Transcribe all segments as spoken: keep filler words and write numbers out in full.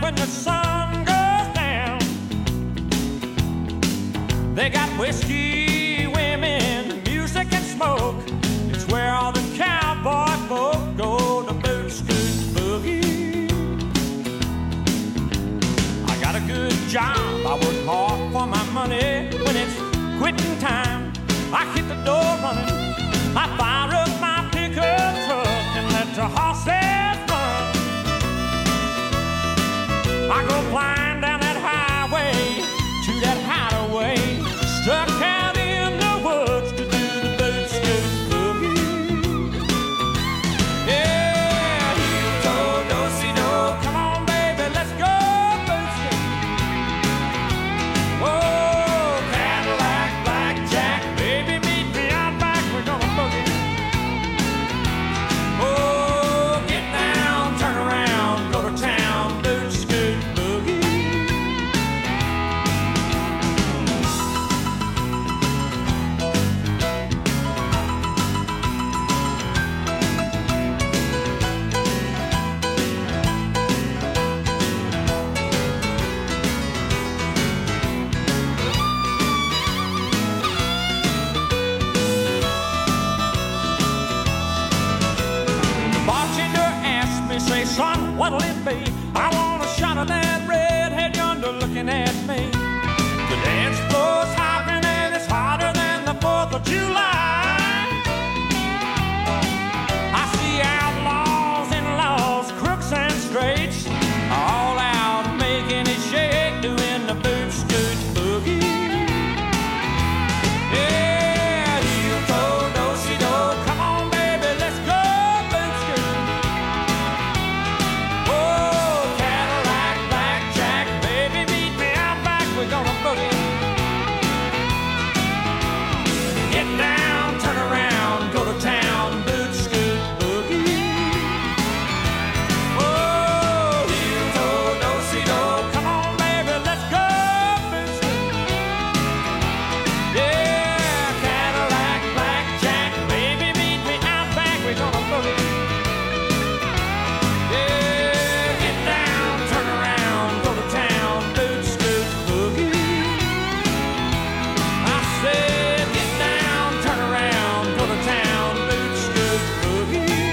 when the sun goes down. They got whiskey, women, music and smoke. It's where all the cowboy folk go to boot scoot boogie. I got a good job, I work hard for my money. When it's quitting time, I hit the door running. I fire up my pickup truck and let the horses run. I go flying down that highway to that hideaway, stuck out in the woods to do the boot scoot boogie. Yeah, heel toe, do-si-do, come on baby, let's go boot scoot. Oh, Cadillac, blackjack, baby, meet me out back, we're gonna boogie. Oh, get down, turn around, go to town, boot scoot boogie. Bartender asked me, say, son, what'll it be? I want a shot of that redhead yonder looking at me. The dance floor's hopping and it's hotter than the fourth of July. I see outlaws and laws, crooks and straights, all out making it shake, doing the boot scoot boogie. Yeah, heel toe, do-si-do, come on baby, let's go boot scoot. Oh, Cadillac, blackjack, baby, meet me out back, we're gonna boogie. Get down, turn around, go to town, boot scoot boogie. Oh, heel toe, do-si-do, come on baby, let's go boot scoot. Yeah, Cadillac, blackjack, baby, meet me out back, we're gonna boogie. Yeah, get down, turn around, go to town, boot scoot boogie. I said, get down, turn around, go to town, boot scoot boogie.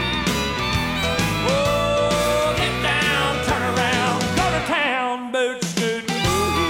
Oh, get down, turn around, go to town, boot scoot boogie.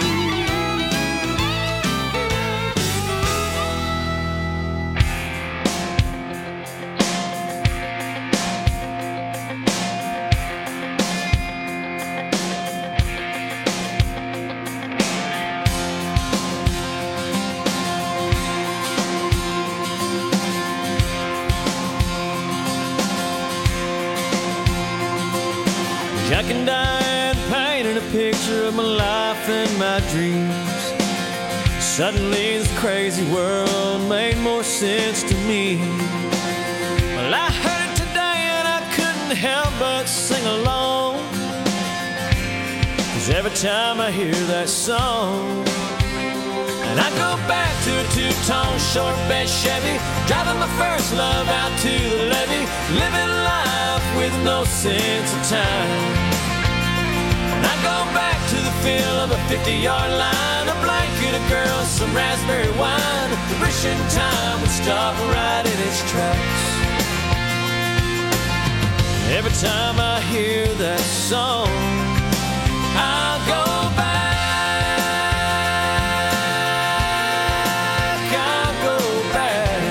Jack and Diane painted a picture of my life and my dreams. Suddenly this crazy world made more sense to me. Well, I heard it today and I couldn't help but sing along, 'cause every time I hear that song, and I go back to a two-tone short bed Chevy, driving my first love out to the levee, living life with no sense of time. And I go back to the feel of a fifty-yard line, a blanket, a girl, some raspberry wine, wishing time would stop right in its tracks. Every time I hear that song, I'll go back, I'll go back.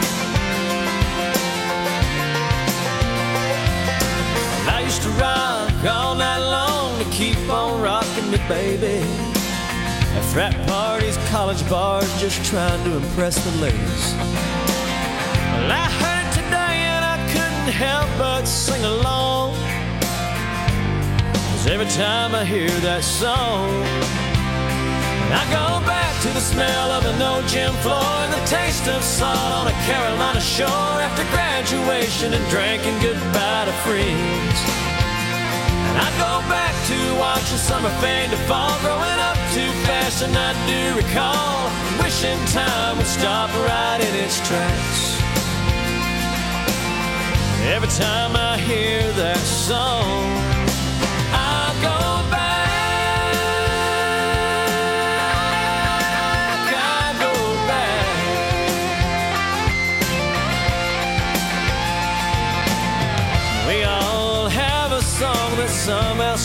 I used to rock all night long to keep on rocking me, baby. At frat parties, college bars, just trying to impress the ladies. Well, I heard it today and I couldn't help but sing along, 'cause every time I hear that song, I go back to the smell of an old gym floor and the taste of salt on a Carolina shore after graduation and drinking goodbye to friends. And I go back to watching summer fade to fall, growing up too fast and I do recall, wishing time would stop right in its tracks. Every time I hear that song, I go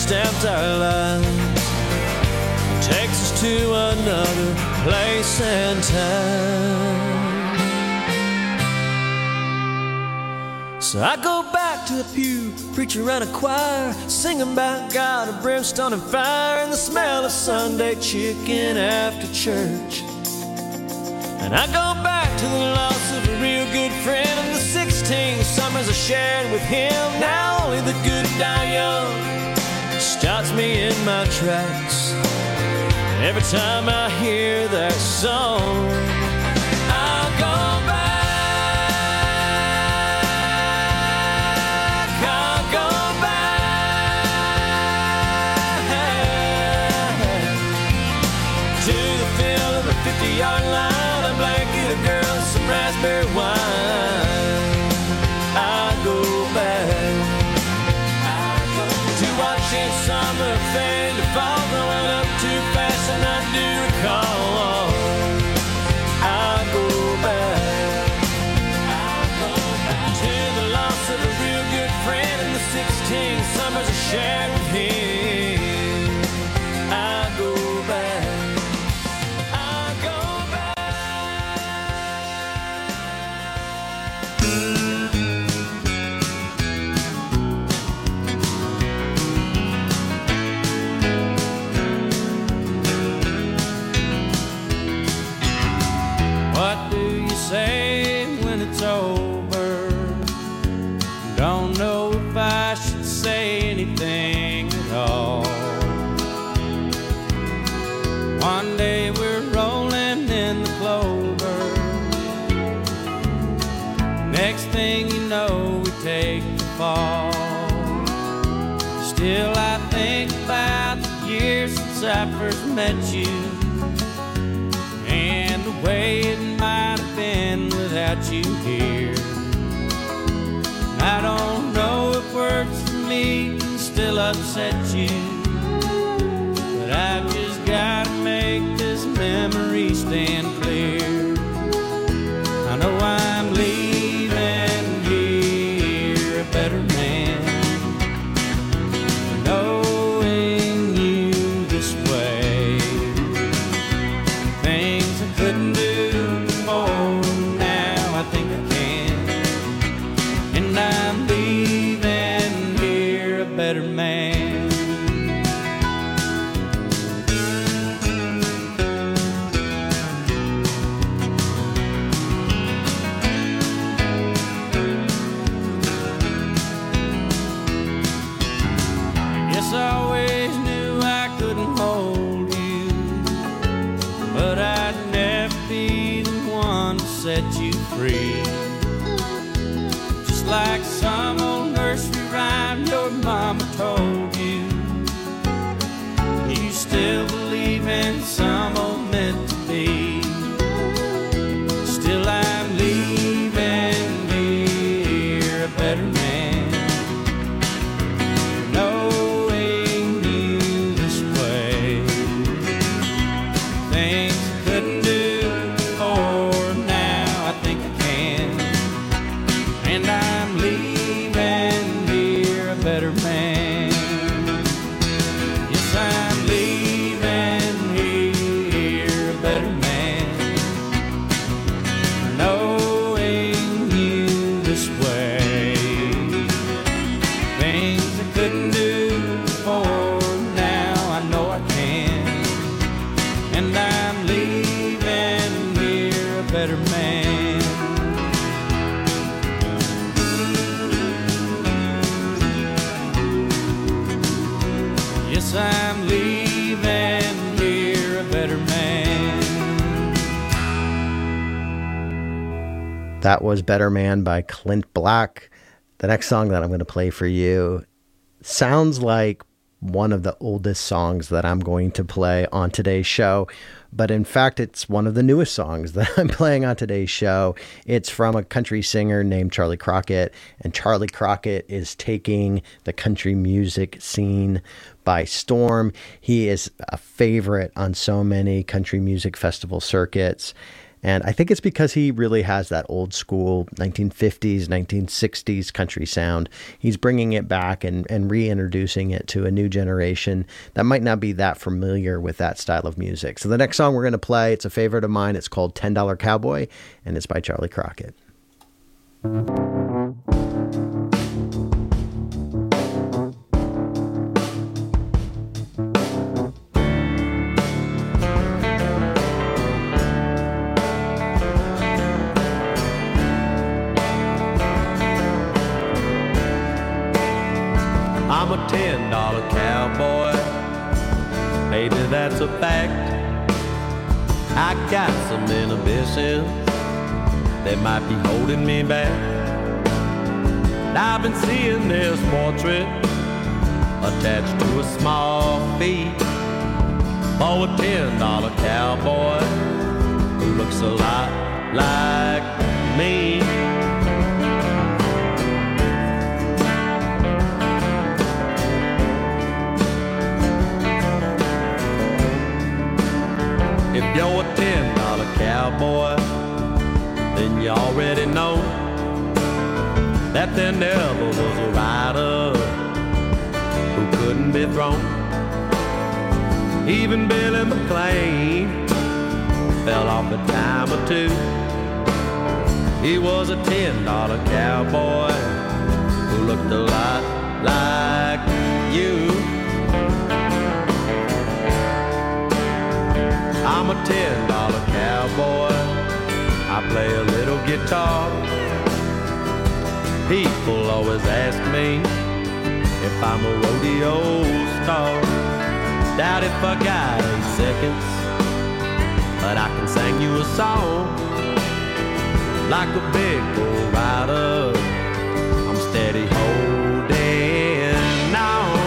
stamped our lives, takes us to another place and time. So I go back to the pew, preacher and a choir, singing about God of brimstone and fire, and the smell of Sunday chicken after church. And I go back to the loss of a real good friend, and the sixteen summers I shared with him. Now only the good die young stops me in my tracks. Every time I hear that song, I'll go back, I'll go back to the field of the fifty-yard line, a blanket of girls, some raspberry wine. I'll go back to watching summer fade to fall, growing up too fast and I do recall. I'll go back, I'll go back to the loss of a real good friend and the sixteen summers I shared with him. I'll go back, I'll go What do you say when it's over? Don't know if I should say anything at all. One day we're rolling in the clover, next thing you know we take the fall. Still I think about the years since I first met you, and the way it might have been without you here. I don't know if words for me can still upset you, but I've just gotta make this memory stand clear. I know I'm leaving here a better man, knowing you this way. Things I couldn't do before, now I think I can. And I'm leaving here a better man. Yes, I always knew I couldn't hold you, but I'd never be the one to set you free. Just like some old nursery rhyme your mama told you, you still believe in some old meant to be. Still I'm leaving here a better man, knowing you this way. Things I couldn't do before, now I think I can. And I'm leaving here a better man. Yes, I'm leaving here a better man, knowing you this way. Things I couldn't do before, now I know I can. And I'm leaving here a better man. Yes, I'm leaving here a better man. That was Better Man by Clint Black. The next song that I'm going to play for you sounds like one of the oldest songs that I'm going to play on today's show, but in fact, it's one of the newest songs that I'm playing on today's show. It's from a country singer named Charlie Crockett, and Charlie Crockett is taking the country music scene by storm. He is a favorite on so many country music festival circuits, And I think it's because he really has that old school nineteen fifties, nineteen sixties country sound. He's bringing it back and, and reintroducing it to a new generation that might not be that familiar with that style of music. So the next song we're going to play, it's a favorite of mine. It's called ten dollar Cowboy, and it's by Charlie Crockett. I'm a ten dollar cowboy, maybe that's a fact. I got some inhibitions that might be holding me back. I've been seeing this portrait attached to a small fee for a ten dollar cowboy who looks a lot like me. If you're a ten dollar cowboy, then you already know that there never was a rider who couldn't be thrown. Even Billy McLean fell off a time or two. He was a ten dollar cowboy who looked a lot like you. I'm a ten dollar cowboy, I play a little guitar. People always ask me if I'm a rodeo star. Doubt if I got eight seconds, but I can sing you a song. Like a big bull rider, I'm steady holding on.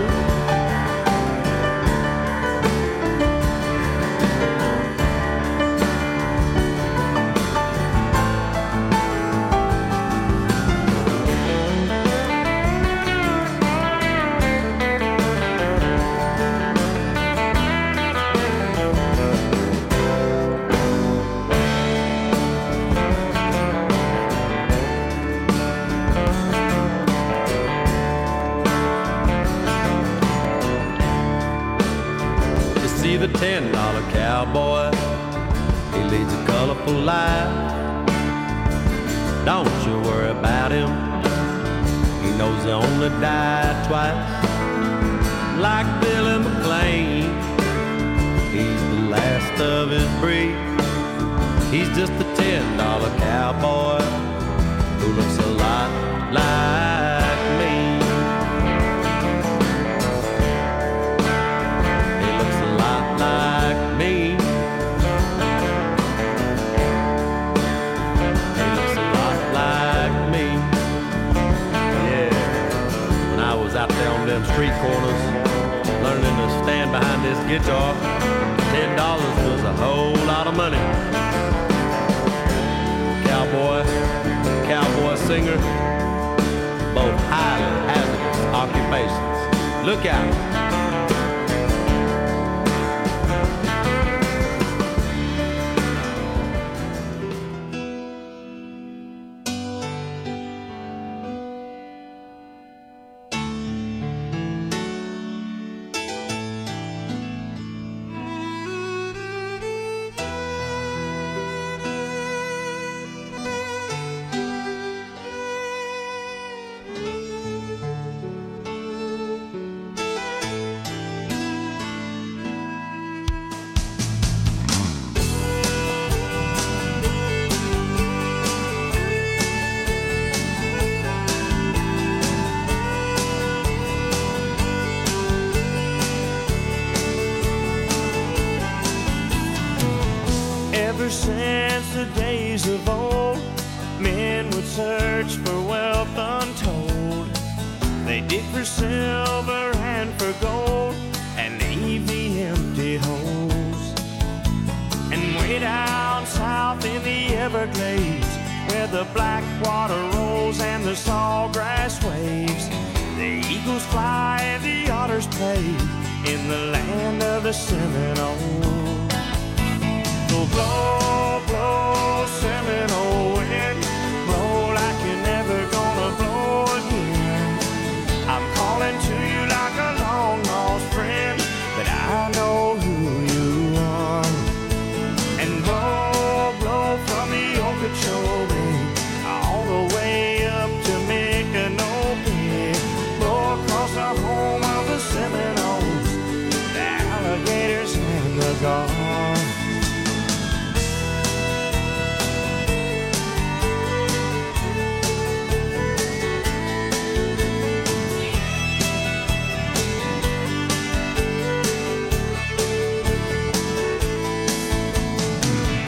The ten dollar cowboy, he leads a colorful life. Don't you worry about him, he knows he only died twice. Like Billy McLean, he's the last of his breed. He's just a ten dollar cowboy who looks a lot like me. Like me, he looks a lot like me. Yeah, when I was out there on them street corners, learning to stand behind this guitar, ten dollars was a whole lot of money. Cowboy, cowboy singer, both highly hazardous occupations. Look out. Ever since the days of old, men would search for wealth untold. They dig for silver and for gold and leave the empty holes. And way down south in the Everglades, where the black water rolls and the sawgrass waves, the eagles fly and the otters play in the land of the Seminole. So blow, blow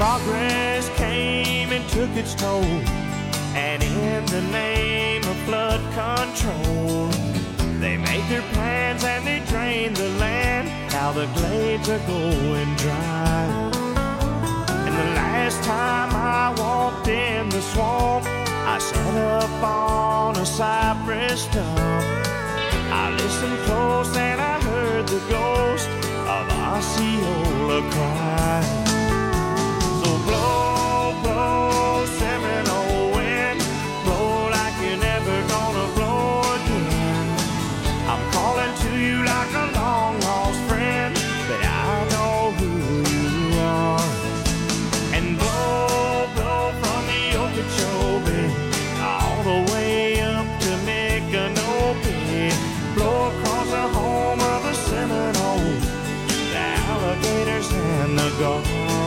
Progress came and took its toll, and in the name of flood control, they made their plans and they drained the land. Now the glades are going dry. And the last time I walked in the swamp, I sat up on a cypress stump. I listened close and I heard the ghost of Osceola cry. So blow, blow, Seminole wind, blow like you're never gonna blow again. I'm calling to you like a long lost friend, but I know who you are. And blow, blow from the Okeechobee all the way up to Micanopy. Blow across the home of the Seminoles, the alligators and the gulls.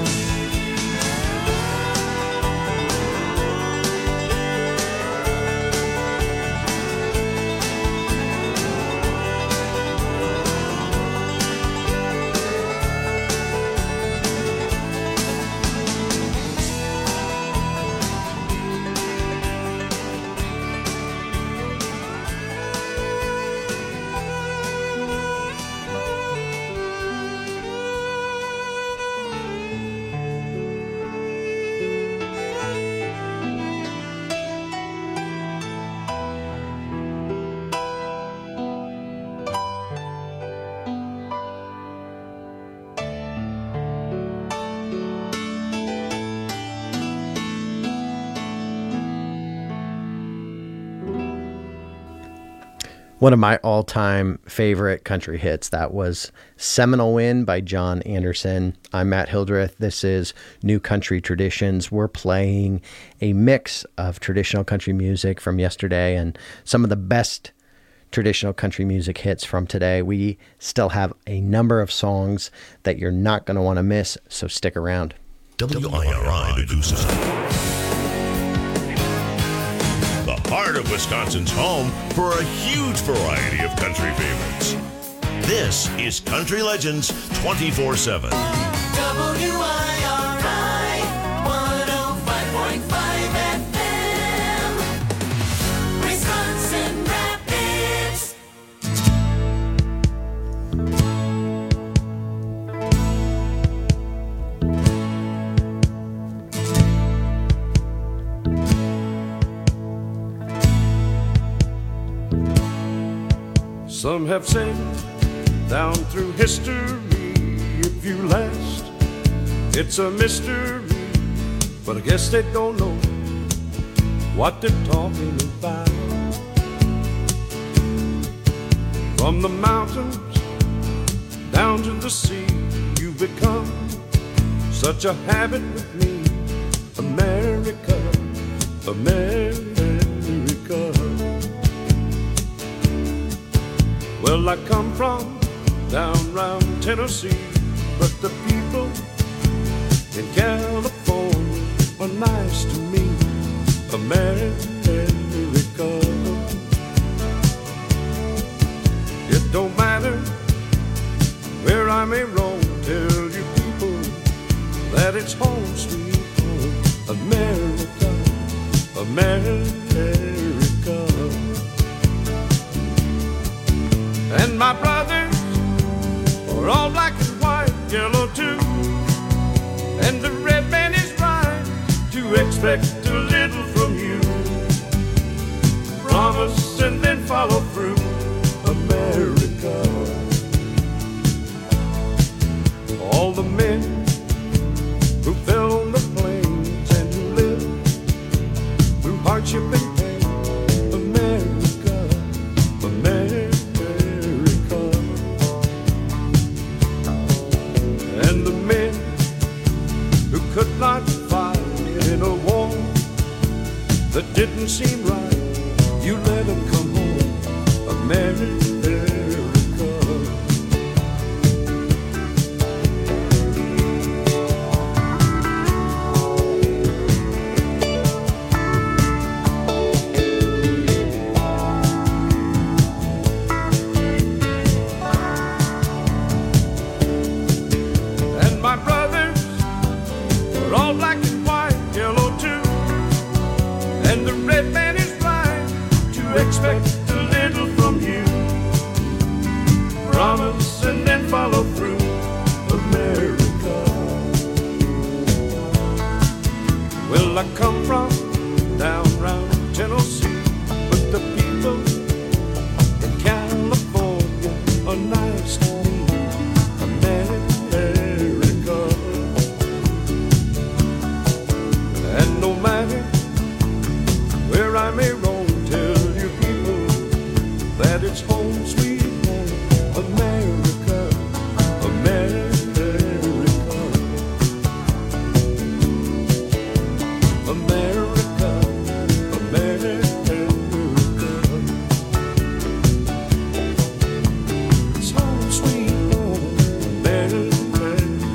One of my all-time favorite country hits, that was Seminole Wind by John Anderson. I'm Matt Hildreth. This is New Country Traditions. We're playing a mix of traditional country music from yesterday and some of the best traditional country music hits from today. We still have a number of songs that you're not going to want to miss, so stick around. W I R I Medusa. Heart of Wisconsin's home for a huge variety of country favorites. This is Country Legends twenty-four seven. W I R I one oh five point five F M, Wisconsin Rapids. Some have said down through history, if you last, it's a mystery. But I guess they don't know what they're talking about. From the mountains down to the sea, you've become such a habit with me. America, America. Well, I come from down round Tennessee, but the people in California are nice to me. America. It don't matter where I may roam, tell you people that it's home sweet home. America, America. And my brothers are all black and white, yellow too. And the red man is right to expect a little from you. Promise and then follow through. America. All the men who fell on the plains and who lived through hardship and pain. America, America. And the men who could not fight in a war that didn't seem right, you let them come home. America. And my brothers are all Well, I come from down round Tennessee, but the people in California are nice to me. America, and no matter where I may roam, tell you people that it's home sweet home, America, America. America, America, it's home sweet home, America,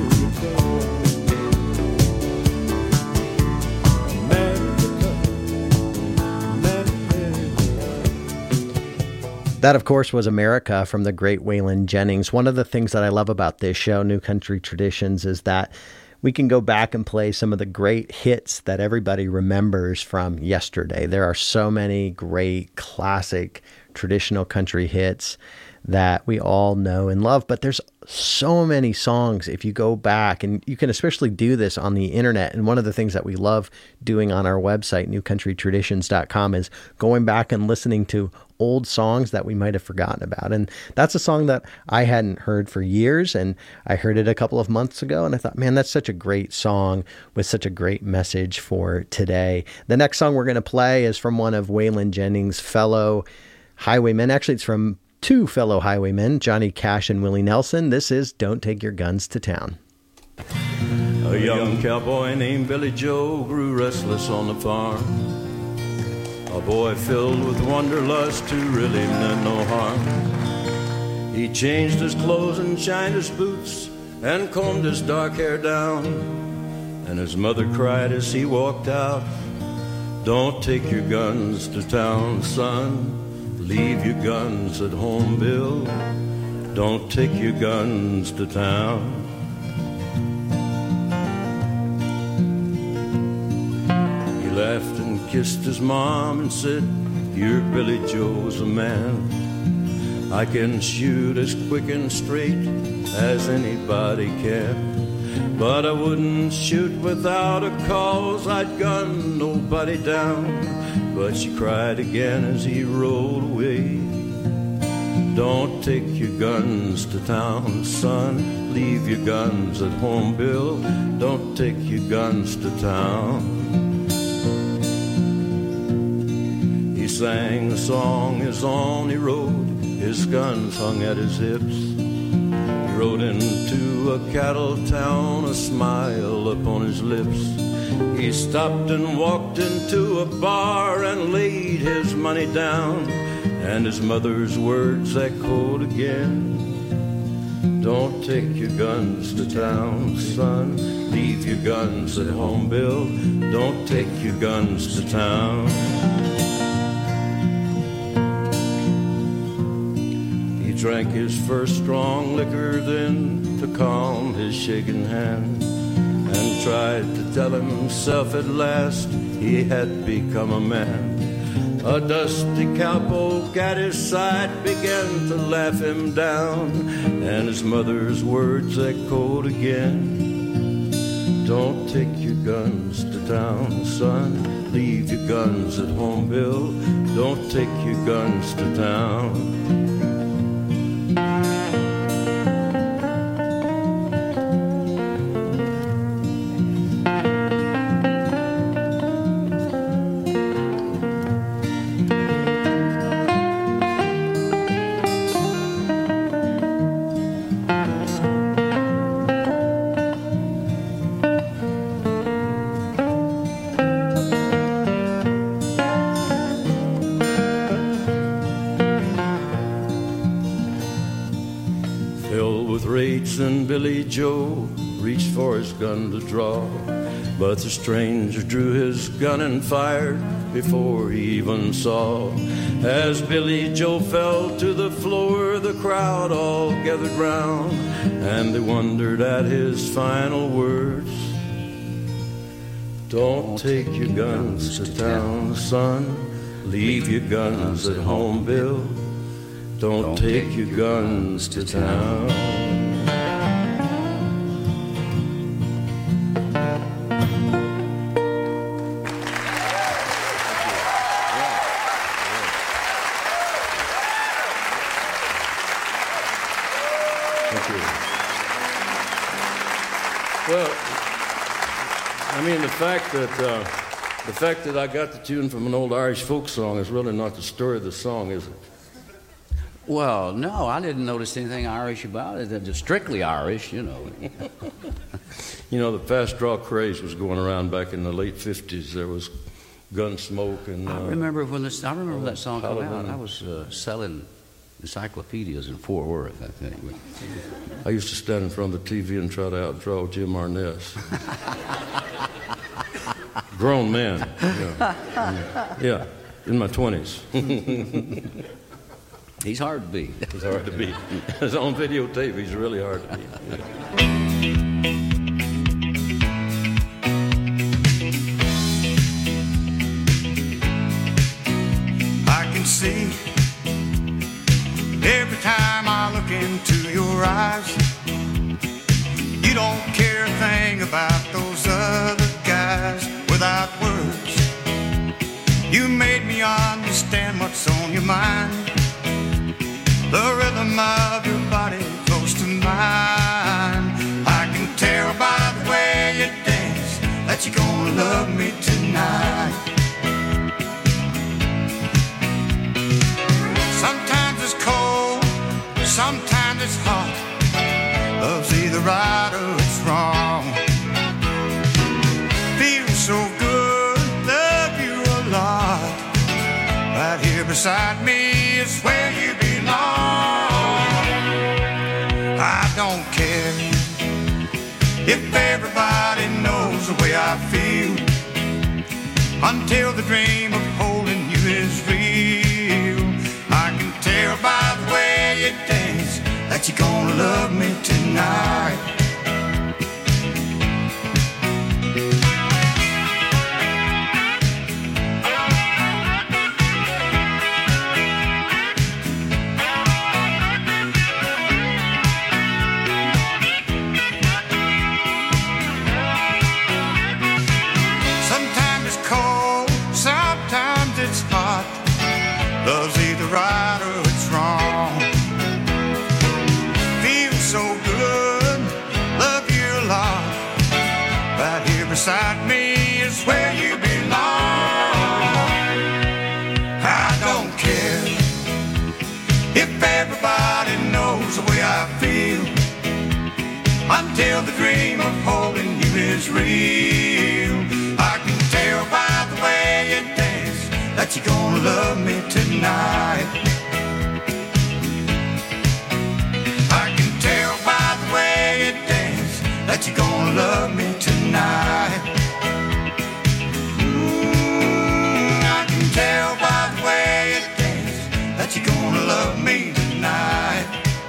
That, of course, was America from the great Waylon Jennings. One of the things that I love about this show, New Country Traditions, is that we can go back and play some of the great hits that everybody remembers from yesterday. There are so many great classic traditional country hits that we all know and love, but there's so many songs if you go back, and you can especially do this on the internet. And one of the things that we love doing on our website, new country traditions dot com, is going back and listening to old songs that we might have forgotten about. And that's a song that I hadn't heard for years, and I heard it a couple of months ago, and I thought, man, that's such a great song with such a great message for today. The next song we're going to play is from one of Waylon Jennings' fellow highwaymen. Actually, it's from two fellow highwaymen, Johnny Cash and Willie Nelson. This is Don't Take Your Guns to Town. A young cowboy named Billy Joe grew restless on the farm. A boy filled with wanderlust who really meant no harm. He changed his clothes and shined his boots and combed his dark hair down. And his mother cried as he walked out, "Don't take your guns to town, son. Leave your guns at home, Bill. Don't take your guns to town." He laughed and kissed his mom and said, "Your Billy Joe's a man. I can shoot as quick and straight as anybody can. But I wouldn't shoot without a cause. I'd gun nobody down." But she cried again as he rode away. "Don't take your guns to town, son. Leave your guns at home, Bill. Don't take your guns to town." He sang the song as on he rode, his guns hung at his hips. He rode into a cattle town, a smile upon his lips. He stopped and walked into a bar and laid his money down, and his mother's words echoed again. "Don't take your guns to town, son. Leave your guns at home, Bill. Don't take your guns to town." He drank his first strong liquor then to calm his shaking hand, and tried to tell himself at last he had become a man. A dusty cowpoke at his side began to laugh him down, and his mother's words echoed again. "Don't take your guns to town, son. Leave your guns at home, Bill. Don't take your guns to town." And Billy Joe reached for his gun to draw, but the stranger drew his gun and fired before he even saw. As Billy Joe fell to the floor, the crowd all gathered round, and they wondered at his final words. "Don't take your guns to town, son. Leave your guns at home, Bill. Don't take your guns to town." Thank you. Well, I mean, the fact that uh, the fact that I got the tune from an old Irish folk song is really not the story of the song, is it? Well, no, I didn't notice anything Irish about it. It's strictly Irish, you know. You know, the fast draw craze was going around back in the late fifties. There was Gunsmoke and... Uh, I remember when this, I remember that song came out. I was uh, selling encyclopedias in Fort Worth, I think. I used to stand in front of the T V and try to outdraw Jim Arness. Grown man. Yeah. Yeah, in my twenties. He's hard to beat. He's hard to beat. It's on videotape. He's really hard to beat. Yeah. I can see every time I look into your eyes, you don't care a thing about those other guys. Without words, you made me understand what's on your mind. The rhythm of your body close to mine. I can tell by the way you dance that you're gonna love me tonight. Sometimes it's cold, sometimes it's hot. Love's either right or it's wrong. Feels so good, love you a lot. Right here beside me is where you belong. I don't care if everybody knows the way I feel, until the dream of holding you is real. I can tell by the way you dance that you're gonna love me tonight. Love's either right or it's wrong. Feels so good, love you a lot. Right here beside me is where you belong. I don't care if everybody knows the way I feel, until the dream of holding you is real. I can tell by the way you dance that you're gonna love me tonight. I can tell by the way you dance that you're gonna love me tonight. Mm, I can tell by the way you dance that you're gonna love me tonight.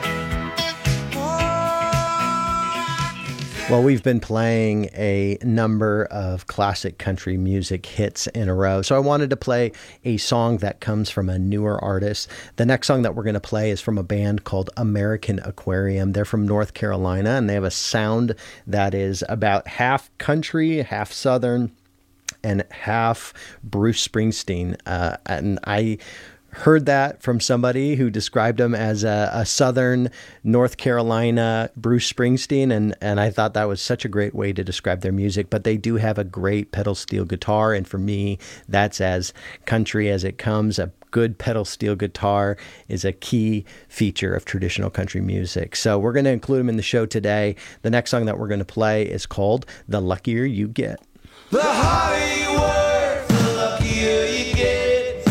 Well, we've been playing a number of classic country music hits in a row, so I wanted to play a song that comes from a newer artist. The next song that we're going to play is from a band called American Aquarium. They're from North Carolina, and they have a sound that is about half country, half southern, and half Bruce Springsteen. Uh, and I heard that from somebody who described him as a, a Southern North Carolina Bruce Springsteen, and, and I thought that was such a great way to describe their music. But they do have a great pedal steel guitar, and for me, that's as country as it comes. A good pedal steel guitar is a key feature of traditional country music. So we're going to include them in the show today. The next song that we're going to play is called The Luckier You Get. The harder you work, the luckier you get.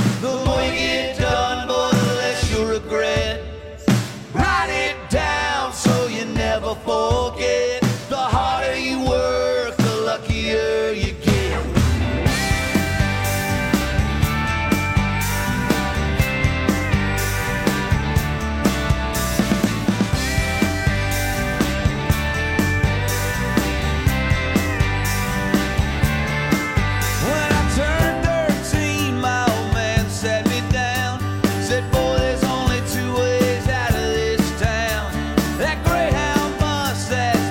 Forget, the harder you work, the luckier you get. When I turned thirteen, my old man sat me down, said, boy, there's only two ways out of this town. That Greyhound that's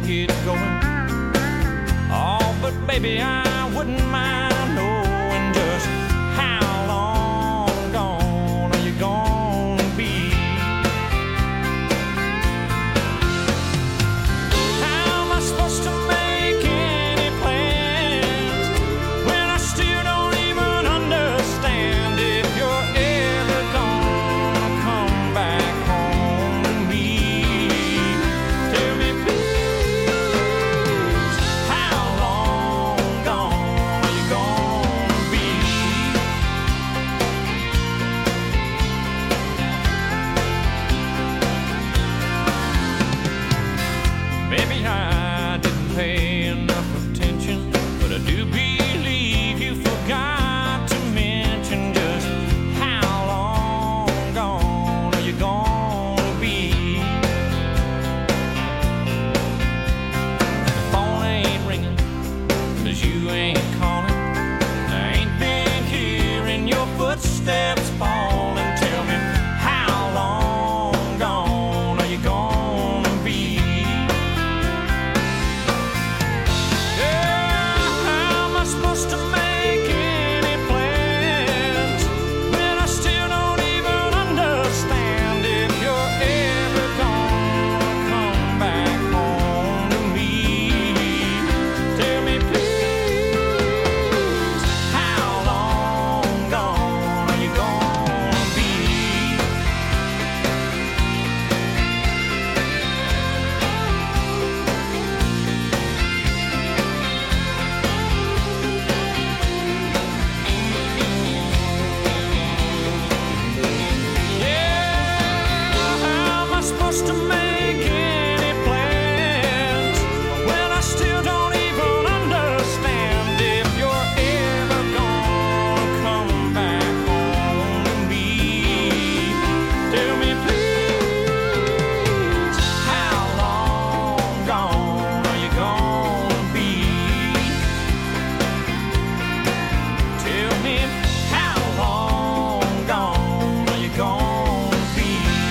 get going. Oh, but baby, I wouldn't mind knowing just how long gone are you gonna be? How am I supposed to make any plans when I still don't even understand if you're ever gonna come back home to me? Tell me, please, how long gone are you gonna be? Maybe I didn't pay enough attention, but I do believe you forgot to mention just how long gone are you gonna be? The phone ain't ringing, 'cause you ain't calling. I ain't been hearing your footsteps falling. Tell me, how long gone are you gonna be? Yeah, how am I supposed to make any plans when I still don't even understand if you're ever gonna come back home to me? Tell me, please, how long gone are you gonna be? Yeah, how am I supposed to make any plans when I still don't even understand if you're ever gonna come back home to me? Tell me, please, how long gone are you gonna be? Tell me, how long gone are you gonna be?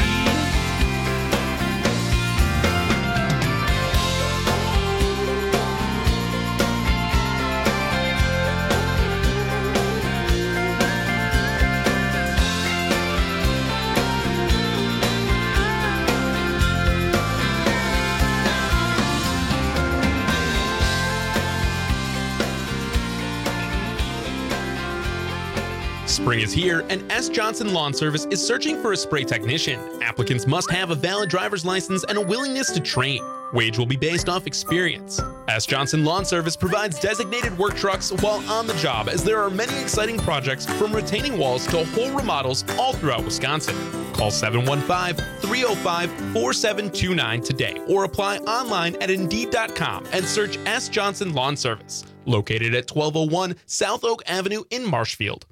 Spring is here, and S. Johnson Lawn Service is searching for a spray technician. Applicants must have a valid driver's license and a willingness to train. Wage will be based off experience. S. Johnson Lawn Service provides designated work trucks while on the job, as there are many exciting projects from retaining walls to whole remodels all throughout Wisconsin. Call seven one five, three oh five, four seven two nine today or apply online at Indeed dot com and search S. Johnson Lawn Service, located at twelve oh one South Oak Avenue in Marshfield.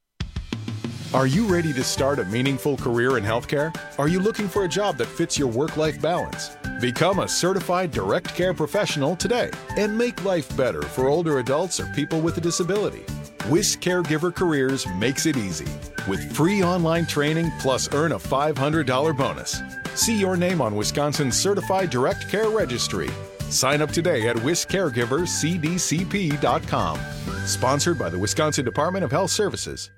Are you ready to start a meaningful career in healthcare? Are you looking for a job that fits your work-life balance? Become a certified direct care professional today and make life better for older adults or people with a disability. WIS Caregiver Careers makes it easy with free online training plus earn a five hundred dollars bonus. See your name on Wisconsin's Certified Direct Care Registry. Sign up today at wis caregiver c d c p dot com. Sponsored by the Wisconsin Department of Health Services.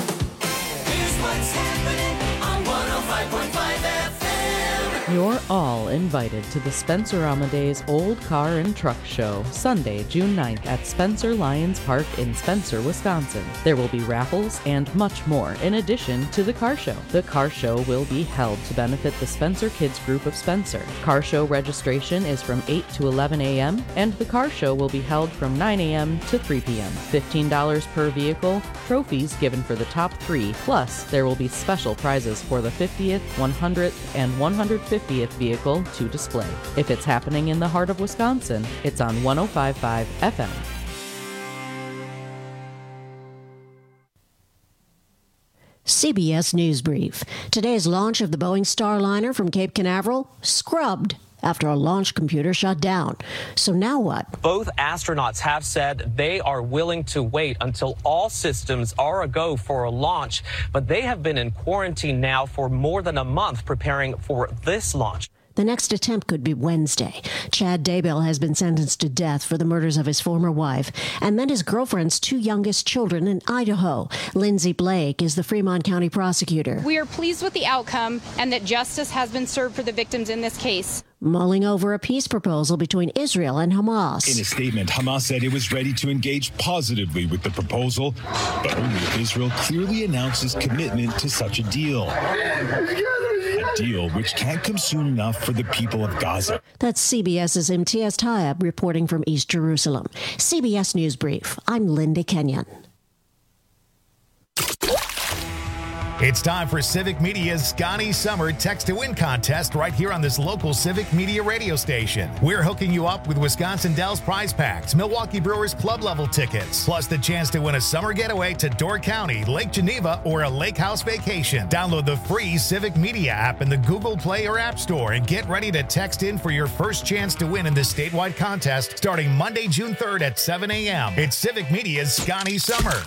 What's happening on one oh five point five F M? You're all invited to the Spencer Amadeus Old Car and Truck Show, Sunday, June ninth at Spencer Lions Park in Spencer, Wisconsin. There will be raffles and much more in addition to the car show. The car show will be held to benefit the Spencer Kids Group of Spencer. Car show registration is from eight to eleven a.m. and the car show will be held from nine a.m. to three p.m. fifteen dollars per vehicle, trophies given for the top three, plus there will be special prizes for the fiftieth, one hundredth, and one hundred fiftieth vehicle to display. If it's happening in the heart of Wisconsin, it's on one oh five point five F M. C B S News Brief. Today's launch of the Boeing Starliner from Cape Canaveral scrubbed after a launch computer shut down. So now what? Both astronauts have said they are willing to wait until all systems are a go for a launch, but they have been in quarantine now for more than a month preparing for this launch. The next attempt could be Wednesday. Chad Daybell has been sentenced to death for the murders of his former wife and then his girlfriend's two youngest children in Idaho. Lindsay Blake is the Fremont County prosecutor. We are pleased with the outcome and that justice has been served for the victims in this case. Mulling over a peace proposal between Israel and Hamas. In a statement, Hamas said it was ready to engage positively with the proposal, but only if Israel clearly announces commitment to such a deal. A deal which can't come soon enough for the people of Gaza. That's CBS's Imtiaz Tayeb reporting from East Jerusalem. C B S News Brief. I'm Linda Kenyon. It's time for Civic Media's Scotty Summer Text to Win contest right here on this local Civic Media radio station. We're hooking you up with Wisconsin Dells prize packs, Milwaukee Brewers club level tickets, plus the chance to win a summer getaway to Door County, Lake Geneva, or a lake house vacation. Download the free Civic Media app in the Google Play or App Store and get ready to text in for your first chance to win in this statewide contest starting Monday, June third at seven a.m. It's Civic Media's Scotty Summer.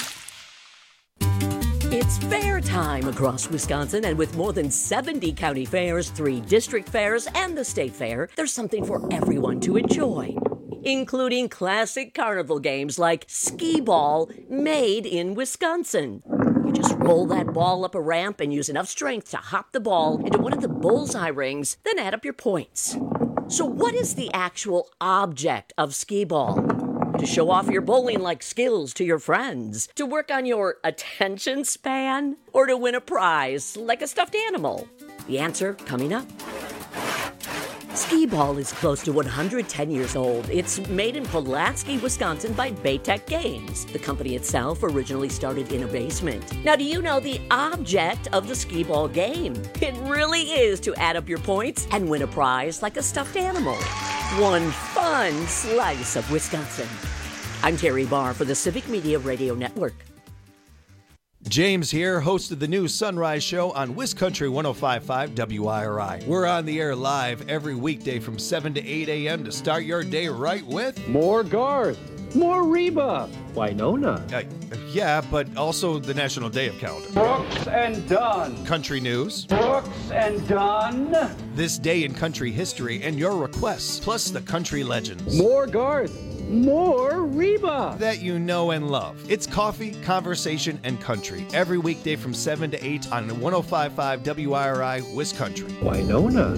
It's fair time across Wisconsin, and with more than seventy county fairs, three district fairs, and the state fair, there's something for everyone to enjoy, including classic carnival games like skee ball, made in Wisconsin. You just roll that ball up a ramp and use enough strength to hop the ball into one of the bullseye rings, then add up your points. So what is the actual object of skee ball? To show off your bowling-like skills to your friends? To work on your attention span? Or to win a prize like a stuffed animal? The answer coming up. Skee ball is close to one hundred ten years old. It's made in Pulaski, Wisconsin by Baytech Games. The company itself originally started in a basement. Now, do you know the object of the skee ball game? It really is to add up your points and win a prize like a stuffed animal. One fun slice of Wisconsin. I'm Terry Barr for the Civic Media Radio Network. James here, host of the new Sunrise Show on WisCountry one oh five point five W I R I. We're on the air live every weekday from seven to eight a.m. to start your day right with... More Garth, more Reba, Winona. Uh, yeah, but also the National Day of Calendar. Brooks and Dunn. Country news. Brooks and Dunn. This day in country history and your requests, plus the country legends. More Garth. More Reba that you know and love. It's coffee, conversation, and country every weekday from seven to eight on one oh five point five W I R I WisCountry. Winona.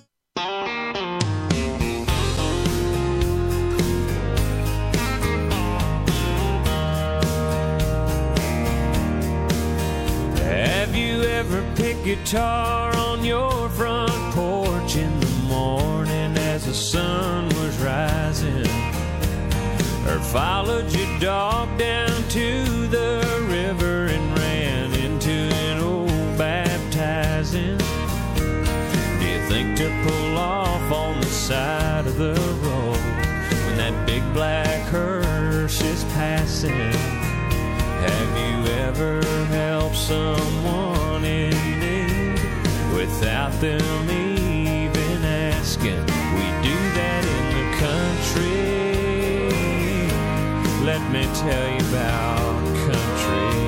Have you ever picked guitar on your front porch in the morning as the sun was rising? Or followed your dog down to the river and ran into an old baptizing? Do you think to pull off on the side of the road when that big black hearse is passing? Have you ever helped someone in need without them even asking? We do that in the country. Let me tell you about country.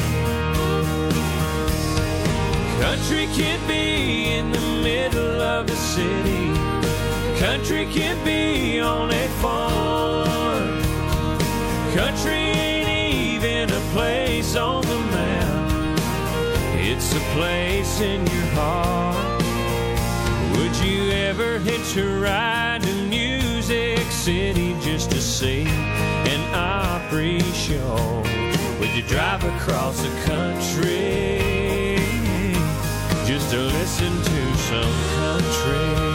Country can be in the middle of the city. Country can be on a farm. Country ain't even a place on the map. It's a place in your heart. Would you ever hitch a ride to Music City just to see an Opry show? Would you drive across the country just to listen to some country?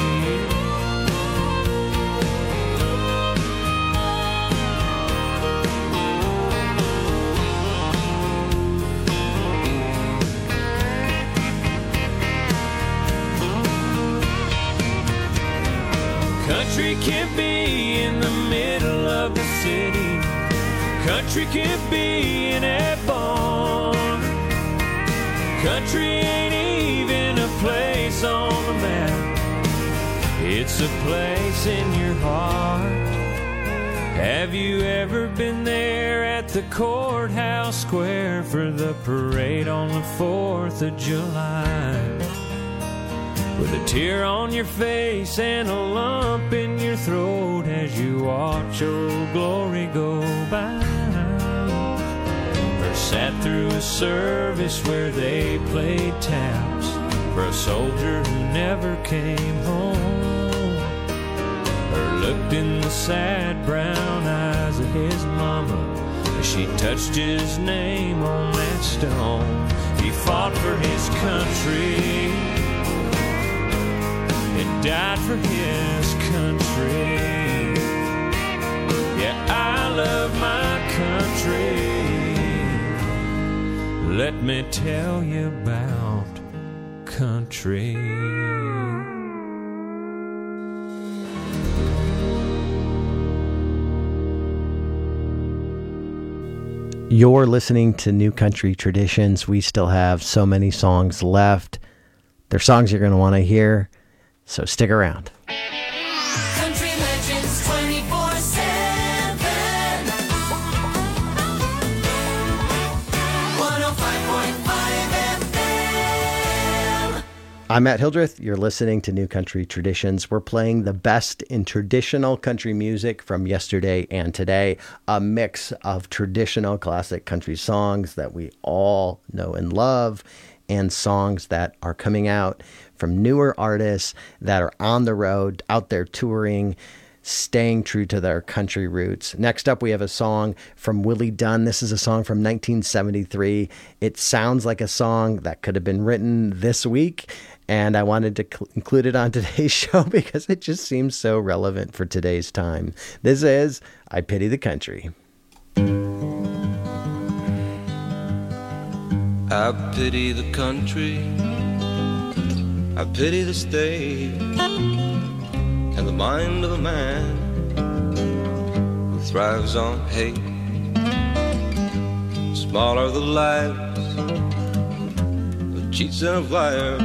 Country can be in the middle of the city. Country can be in a barn. Country ain't even a place on the map. It's a place in your heart. Have you ever been there at the courthouse square for the parade on the fourth of July? with a tear on your face and a lump in your throat as you watch Old Glory go by. Or sat through a service where they played taps for a soldier who never came home. Or looked in the sad brown eyes of his mama as she touched his name on that stone. He fought for his country and died for his country. Yeah, I love my country. Let me tell you about country. You're listening to New Country Traditions. We still have so many songs left. They're songs you're going to want to hear, so stick around. Country Legends twenty-four seven. one oh five point five F M. I'm Matt Hildreth. You're listening to New Country Traditions. We're playing the best in traditional country music from yesterday and today, a mix of traditional classic country songs that we all know and love, and songs that are coming out from newer artists that are on the road, out there touring, staying true to their country roots. Next up, we have a song from Willie Dunn. This is a song from nineteen seventy-three. It sounds like a song that could have been written this week, and I wanted to cl- include it on today's show because it just seems so relevant for today's time. This is I Pity the Country. I pity the country, I pity the state, and the mind of a man who thrives on hate. Small are the lives of cheats and of liars,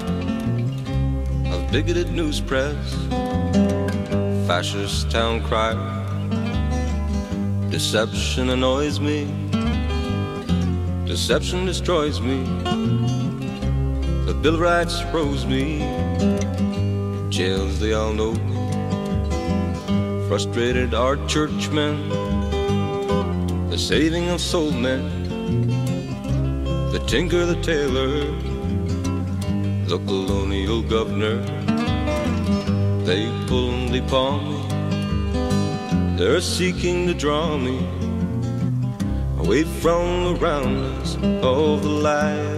of bigoted news press, fascist town crier. Deception annoys me, deception destroys me. The Bill of Rights froze me, jails they all know me. Frustrated are churchmen, the saving of soul men, the tinker, the tailor, the colonial governor. They pull and they paw me, they're seeking to draw me away from the roundness of the light.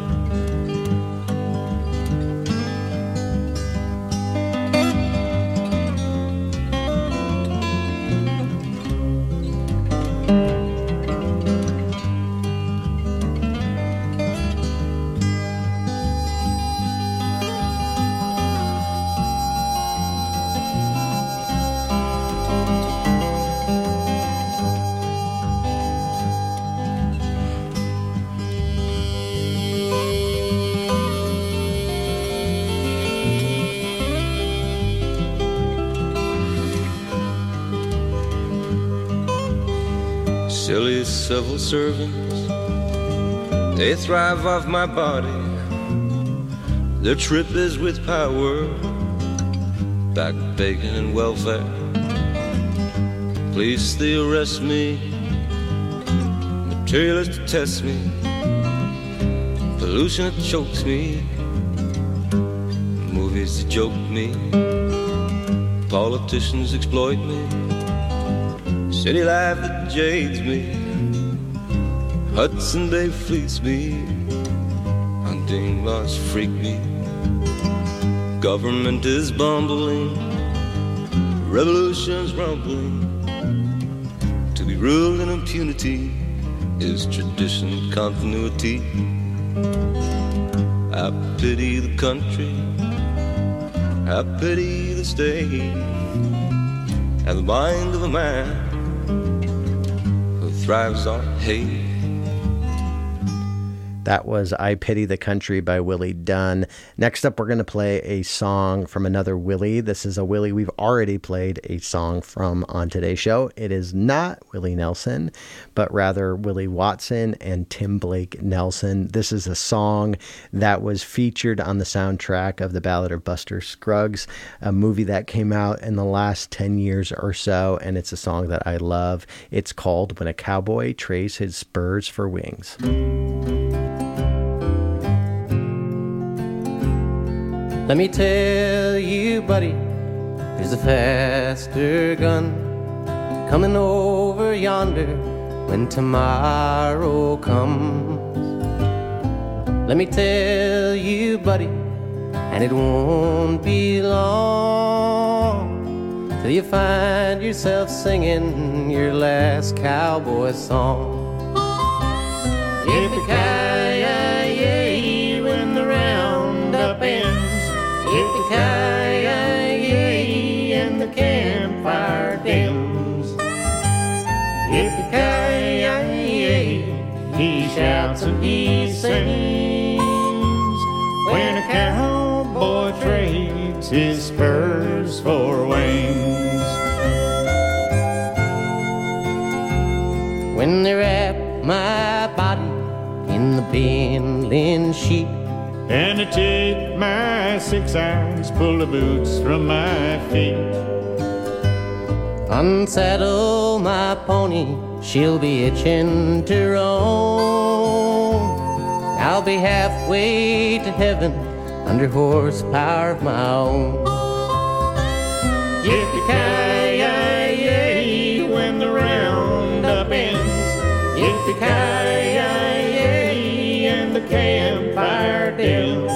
Silly civil servants, they thrive off my body. Their trip is with power, back bacon and welfare. Police, they arrest me, materialists to test me, pollution, it chokes me, movies, they joke me, politicians exploit me, city life that jades me, Hudson Bay fleets me, hunting laws freak me. Government is bumbling, revolution's rumbling. To be ruled in impunity is tradition, continuity. I pity the country, I pity the state, and the mind of a man thrives on hate. That was I Pity the Country by Willie Dunn. Next up, we're going to play a song from another Willie. This is a Willie we've already played a song from on today's show. It is not Willie Nelson, but rather Willie Watson and Tim Blake Nelson. This is a song that was featured on the soundtrack of The Ballad of Buster Scruggs, a movie that came out in the last ten years or so, and it's a song that I love. It's called When a Cowboy Trades His Spurs for Wings. Let me tell you, buddy, there's a faster gun coming over yonder when tomorrow comes. Let me tell you, buddy, and it won't be long till you find yourself singing your last cowboy song. Yippee-ki-yay, when the roundup ends. Yippee-ki-yay, and the campfire dims. Yippee-ki-yay, he shouts and he sings when a cowboy trades his spurs for wings. When they wrap my body in the bindling sheet and I take my six irons, pull the boots from my feet, unsaddle my pony, she'll be itching to roam. I'll be halfway to heaven under horsepower of my own. Yippee-ki-yay, when the roundup ends. Yippee-ki-yay, and the campfire dims.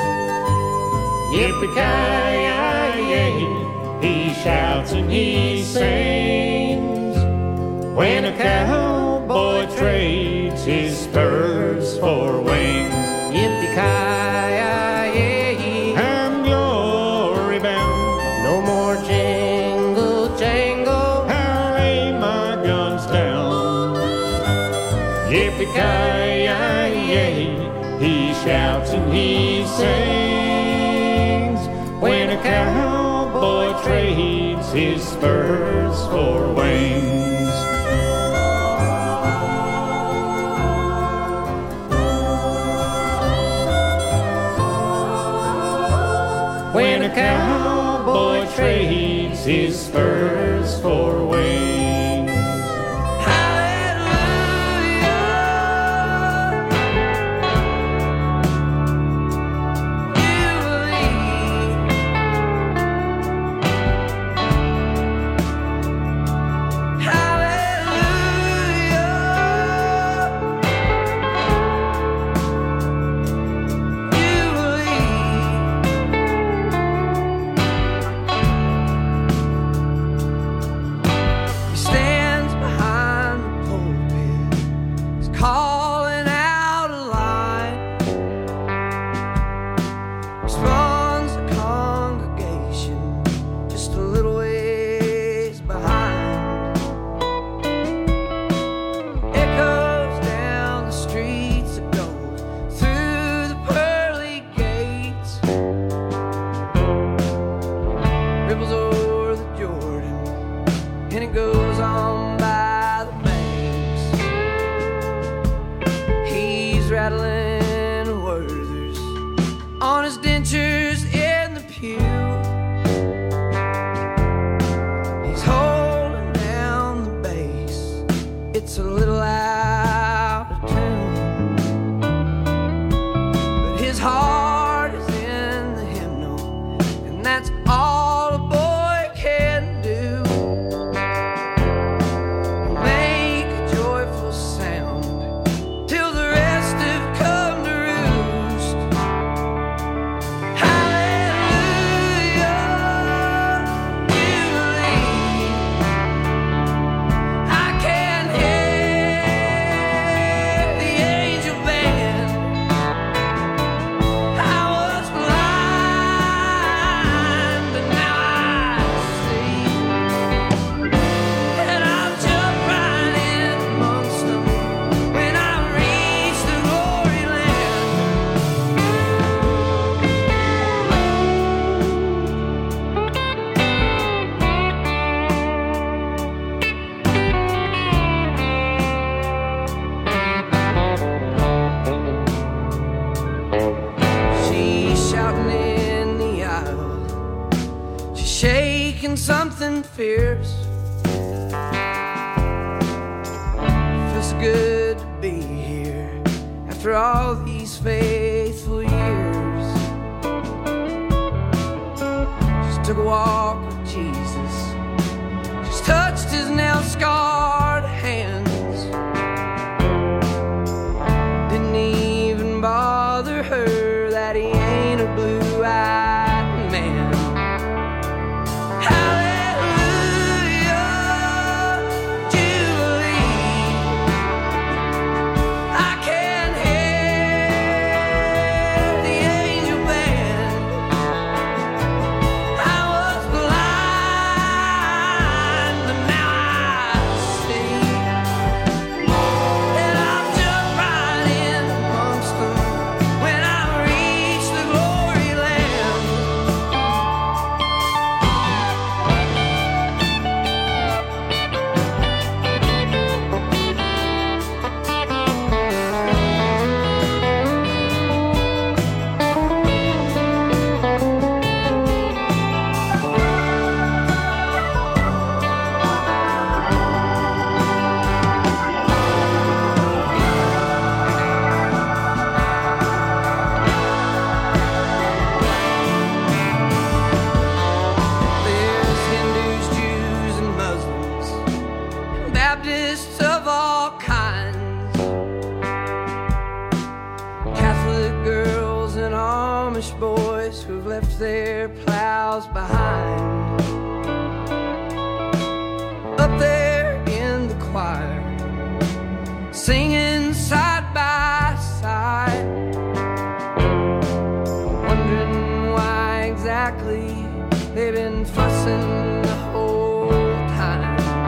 Yippee-ki-yay, he shouts and he sings when a cowboy trades his spurs for wings. Yippee-ki-yay, I'm glory bound. No more jingle jangle, I'll lay my guns down. Yippee-ki-yay, he shouts and he sings when a cowboy trades his spurs for wings. When a cowboy trades his spurs for wings. shaking something fierce. Feels good to be here after all these faithful years. Just took a walk with Jesus, just touched his nail-scarred hands. Didn't even bother her that he ain't a blue-eyed man. Their plows behind. Up there in the choir, singing side by side, wondering why exactly they've been fussing the whole time.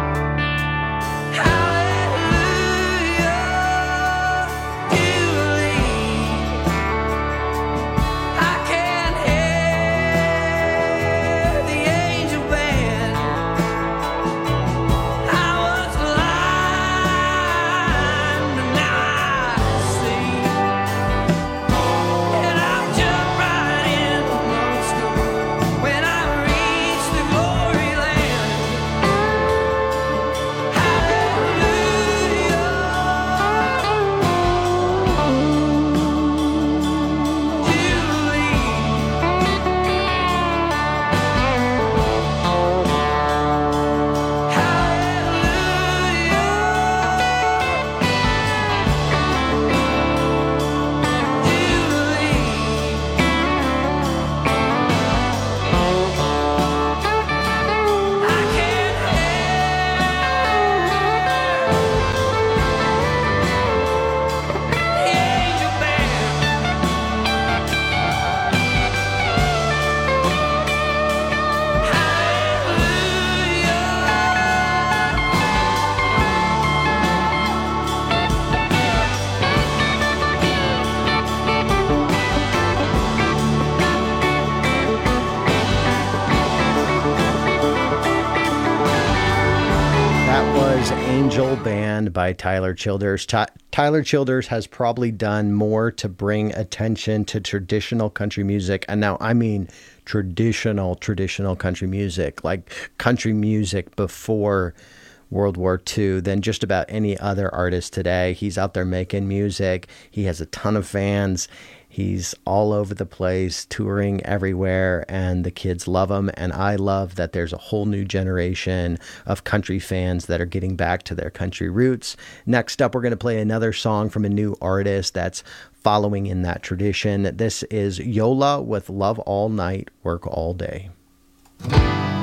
Angel Band by Tyler Childers. Ty- Tyler Childers has probably done more to bring attention to traditional country music. And now I mean traditional, traditional country music, like country music before World War Two, than just about any other artist today. He's out there making music. He has a ton of fans. He's all over the place, touring everywhere, and the kids love him. And I love that there's a whole new generation of country fans that are getting back to their country roots. Next up, we're going to play another song from a new artist that's following in that tradition. This is Yola with Love All Night, Work All Day.